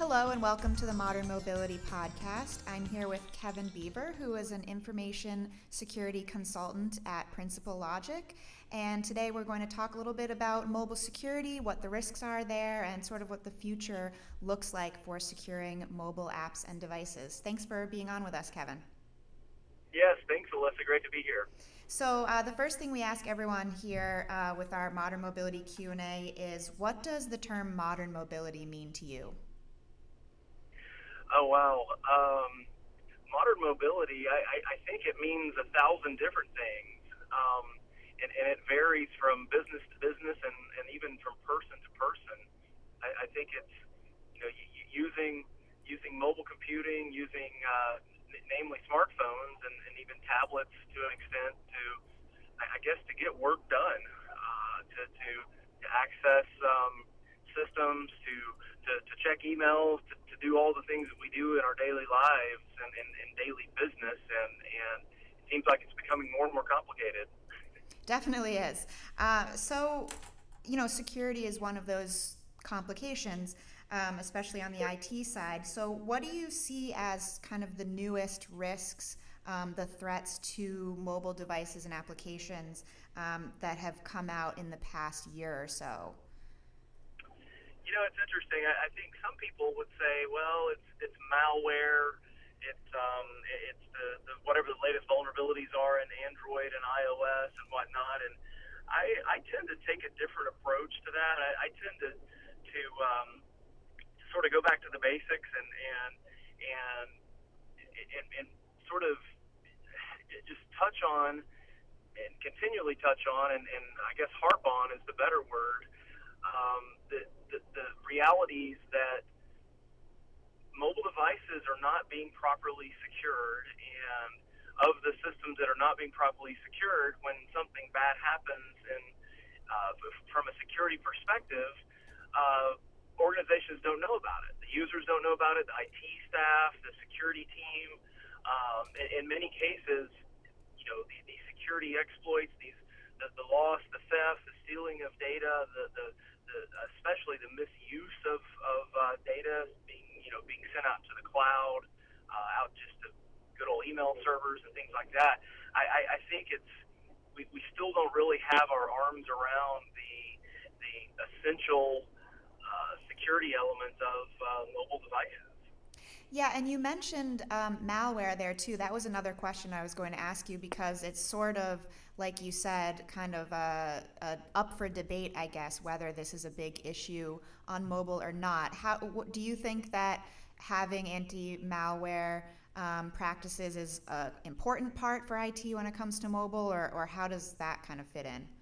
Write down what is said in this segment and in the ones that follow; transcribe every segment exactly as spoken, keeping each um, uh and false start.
Hello and welcome to the Modern Mobility Podcast. I'm here with Kevin Beaver, who is an information security consultant at Principal Logic. And today we're going to talk a little bit about mobile security, what the risks are there, and sort of what the future looks like for securing mobile apps and devices. Thanks for being on with us, Kevin. Yes, thanks, Alyssa. Great to be here. So uh, the first thing we ask everyone here uh, with our Modern Mobility Q and A is, what does the term modern mobility mean to you? Oh, wow. Um, modern mobility, I, I, I think it means a thousand different things. Um, and, and it varies from business to business and, and even from person to person. I, I think it's, you know, using using mobile computing, using uh, namely smartphones and, and even tablets to an extent to, I guess, to get work done, uh, to, to, to access um, systems, to, to, to check emails, to, to do all the things that we do in our daily lives and in daily business. And, and it seems like it's becoming more and more complicated. Definitely is. Uh, so, you know, security is one of those complications, um, especially on the I T side. So what do you see as kind of the newest risks, um, the threats to mobile devices and applications um, that have come out in the past year or so? You know, it's interesting. I, I think some people would say, well, it's it's malware, it's um, it's the, the whatever the latest vulnerabilities are in Android and iOS and whatnot. And I, I tend to take a different approach to that. I, I tend to to um, sort of go back to the basics and and and and, and sort of just touch on and continually touch on and, and I guess harp on is the better word. Um, the, the, the realities that mobile devices are not being properly secured, and of the systems that are not being properly secured, when something bad happens and uh, from a security perspective, uh, organizations don't know about it. The users don't know about it, the I T staff, the security team. Um, in, in many cases, you know, the, the security exploits, these the, the loss, the theft, the stealing of data, the, the, the especially the misuse of, of uh, data being, you know, being sent out to the cloud, uh, out just to good old email servers and things like that. I, I, I think it's we, we still don't really have our arms around the the essential uh, security elements of uh, mobile devices. Yeah, and you mentioned um, malware there too. That was another question I was going to ask you, because it's sort of, like you said, kind of uh, uh, up for debate, I guess, whether this is a big issue on mobile or not. How what, do you think that having anti-malware um, practices is an important part for I T when it comes to mobile, or, or how does that kind of fit in?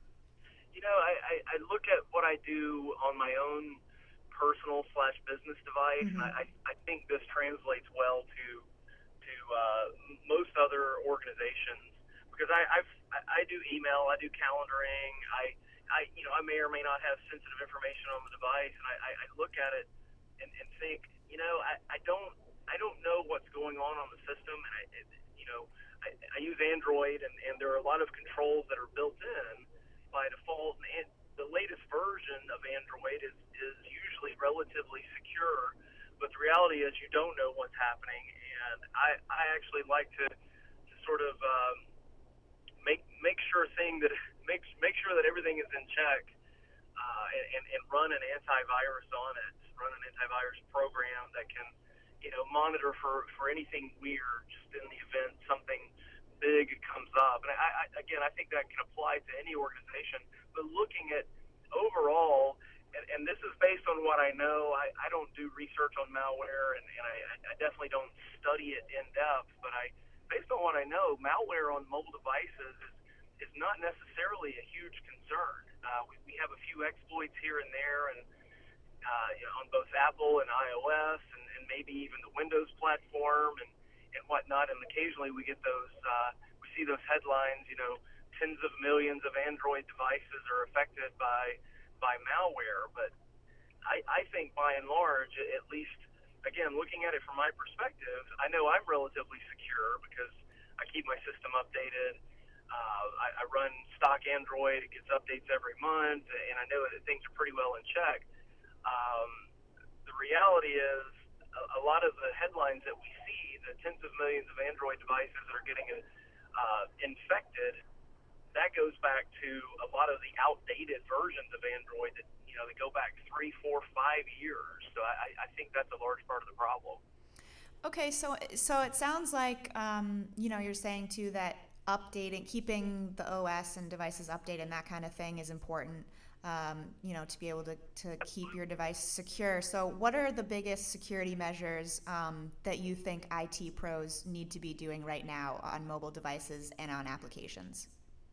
You know, I, I, I look at what I do on my own personal slash business device, Mm-hmm. and I, I think this translates well to to uh, most other organizations, because I I've, I do email, I do calendaring, I I you know I may or may not have sensitive information on the device, and I, I look at it and, and think, you know, I, I don't I don't know what's going on on the system, and I it, you know I, I use Android, and, and there are a lot of controls that are built in by default, and the latest version of Android is, is usually relatively secure, but the reality is you don't know what's happening, and I, I actually like to, to sort of um, make make sure thing that make make sure that everything is in check, uh, and, and run an antivirus on it, run an antivirus program that can, you know, monitor for, for anything weird just in the event something big comes up. And I, I again, I think that can apply to any organization. But looking at overall, and, and this is based on what I know, I, I don't do research on malware, and, and I, I definitely don't study it in depth, but I, based on what I know, malware on mobile devices is, is not necessarily a huge concern. Uh, we, we have a few exploits here and there, and uh, you know, on both Apple and iOS, and, and maybe even the Windows platform, and, and whatnot, and occasionally we get those, uh, we see those headlines, you know, tens of millions of Android devices are affected by by malware. But I, I think by and large, at least, again, looking at it from my perspective, I know I'm relatively secure because I keep my system updated. Uh, I, I run stock Android. It gets updates every month, and I know that things are pretty well in check. Um, the reality reality is a, a lot of the headlines that we see, the tens of millions of Android devices that are getting uh, infected, that goes back to a lot of the outdated versions of Android that, you know, that go back three, four, five years. So I, I think that's a large part of the problem. Okay, so so it sounds like um, you know, you're saying too that updating, keeping the O S and devices updated and that kind of thing is important. Um, you know, to be able to, to keep your device secure. So, what are the biggest security measures um, that you think I T pros need to be doing right now on mobile devices and on applications?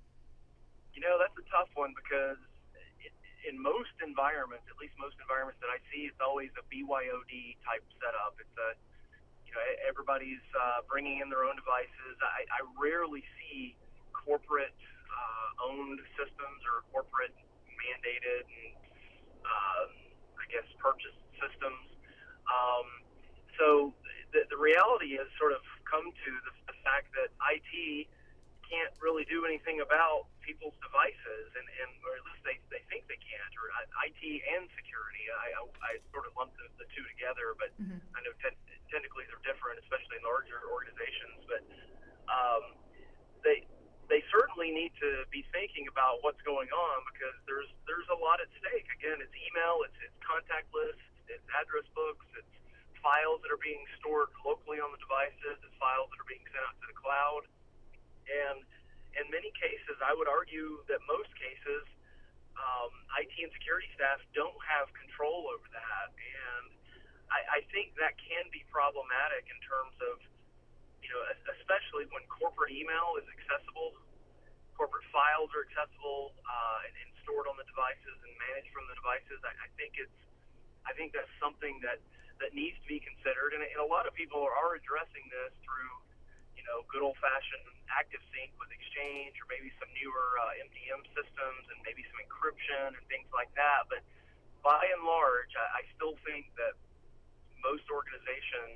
You know, that's a tough one because it, in most environments, at least most environments that I see, it's always a B Y O D type setup. It's a, you know, everybody's uh, bringing in their own devices. I, I rarely see corporate uh, owned systems or corporate mandated and uh, I guess purchased systems. Um, so the, the reality is sort of come to the, the fact that I T can't really do anything about people's devices, and, and or at least they, they think they can't, or I T and security. I, I, I sort of lump the, the two together, but Mm-hmm. I know te- technically they're different, especially in larger organizations. But um, they they certainly need to be thinking about what's going on because there's there's a lot at stake. Again, it's email, it's it's contact lists, it's address books, it's files that are being stored locally on the devices, it's files that are being sent out to the cloud. And in many cases, I would argue that most cases, um, I T and security staff don't have control over that. And I, I think that can be problematic in terms of, you know, especially when corporate email is accessible, corporate files are accessible uh, and, and stored on the devices and managed from the devices. I, I think it's, I think that's something that, that needs to be considered. And, and a lot of people are addressing this through, you know, good old-fashioned active sync with Exchange, or maybe some newer uh, M D M systems, and maybe some encryption and things like that. But by and large, I, I still think that most organizations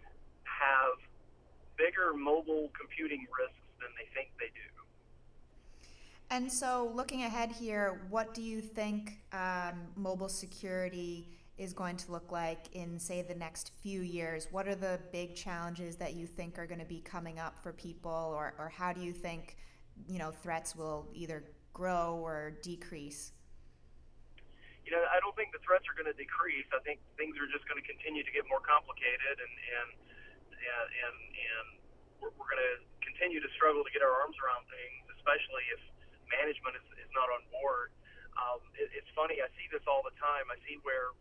have bigger mobile computing risks than they think they do. And so, looking ahead here, what do you think um, mobile security is going to look like in, say, the next few years? What are the big challenges that you think are going to be coming up for people, or, or how do you think, you know, threats will either grow or decrease? You know, I don't think the threats are going to decrease. I think things are just going to continue to get more complicated, and and and and, and we're, we're going to continue to struggle to get our arms around things, especially if management is, is not on board. Um, it, it's funny, I see this all the time. I see where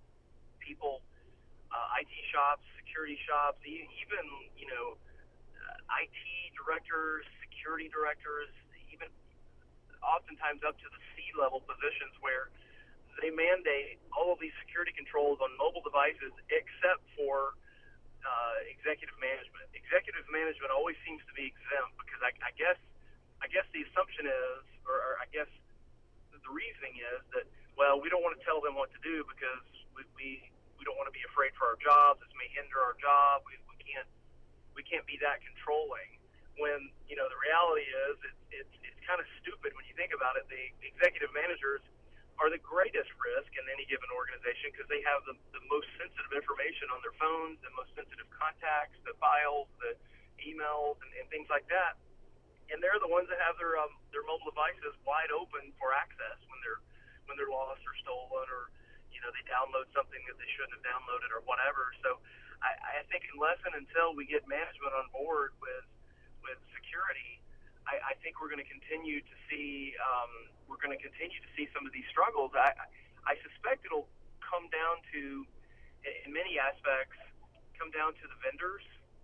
people, uh, I T shops, security shops, e- even, you know, uh, I T directors, security directors, even oftentimes up to the C-level positions where they mandate all of these security controls on mobile devices except for uh, executive management. Executive management always seems to be exempt because I, I guess I guess the assumption is, or, or I guess the reasoning is that, well, we don't want to tell them what to do because we we, we don't want to be afraid for our jobs. This may hinder our job. We, we can't we can't be that controlling. When, you know, the reality is it's it's, it's kind of stupid when you think about it. The executive managers are the greatest risk in any given organization because they have the, the most sensitive information on their phones, the most sensitive contacts, the files, the emails, and, and things like that. And they're the ones that have their um, their mobile devices wide open for access when they're when they're lost or stolen, or, you know, they download something that they shouldn't have downloaded or whatever. So I, I think unless and until we get management on board with with security, I, I think we're going to continue to see um, we're going to continue to see some of these struggles. I, I suspect it'll come down to, in many aspects, come down to the vendors,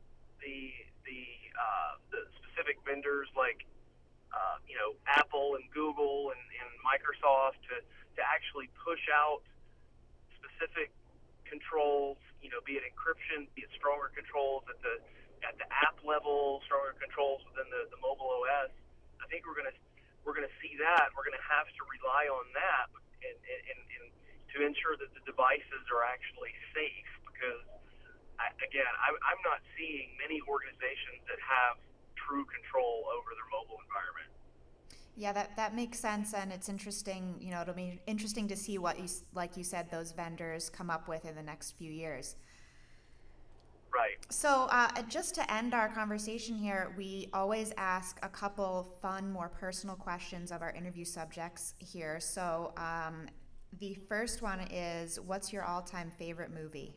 the the uh, the specific vendors like uh, you know, Apple and Google and, and Microsoft to to actually push out specific controls, you know, be it encryption, be it stronger controls at the at the app level, stronger controls within the, the mobile O S. I think we're gonna we're gonna see that. We're gonna have to rely on that and, and, and to ensure that the devices are actually safe. Because I, again, I, I'm not seeing many organizations that have true control over their mobile environment. Yeah, that, that makes sense, and it's interesting. You know, it'll be interesting to see what you, s- like you said, those vendors come up with in the next few years. Right. So, uh, just to end our conversation here, we always ask a couple fun, more personal questions of our interview subjects here. So, um, the first one is, what's your all-time favorite movie?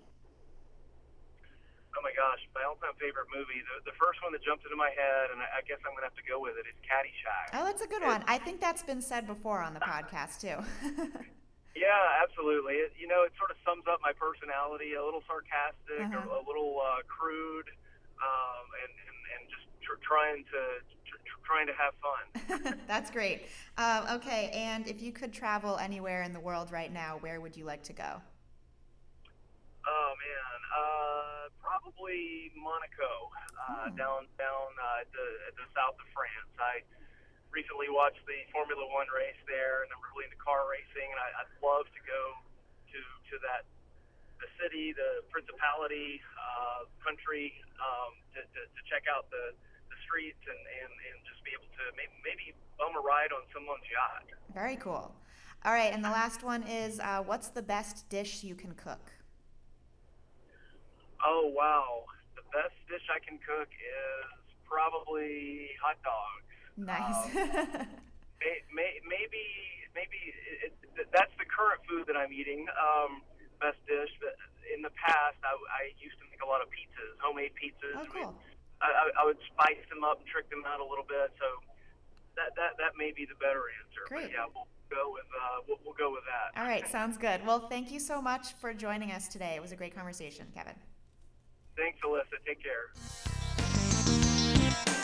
Oh my gosh, my all-time favorite movie. The, the first one that jumped into my head, and I, I guess I'm gonna have to go with it, is Caddyshack. Oh, that's a good It, one. I think that's been said before on the podcast too. yeah, absolutely. It, you know, it sort of sums up my personality. A little sarcastic, a, Uh-huh. a little uh, crude, um, and, and and just tr- trying to tr- tr- trying to have fun. That's great. Um, okay, and if you could travel anywhere in the world right now, where would you like to go? Oh man, uh, probably Monaco, uh, Oh, down down uh, at the at the south of France. I recently watched the Formula One race there, and I'm really into car racing, and I, I'd love to go to to that the city, the principality, uh, country, um, to, to to check out the the streets and and and just be able to maybe maybe bum a ride on someone's yacht. very cool. All right, and the last one is, uh, what's the best dish you can cook? Oh wow, the best dish I can cook is probably hot dogs. Nice. Um, may, may, maybe maybe it, it, that's the current food that I'm eating. Um, best dish. But in the past, I, I used to make a lot of pizzas, homemade pizzas. Oh, We, cool. I, I I would spice them up and trick them out a little bit. So that that, that may be the better answer. But Great. yeah, we'll go with uh, we'll, we'll go with that. All right, sounds good. Well, thank you so much for joining us today. It was a great conversation, Kevin. Thanks, Alyssa. Take care.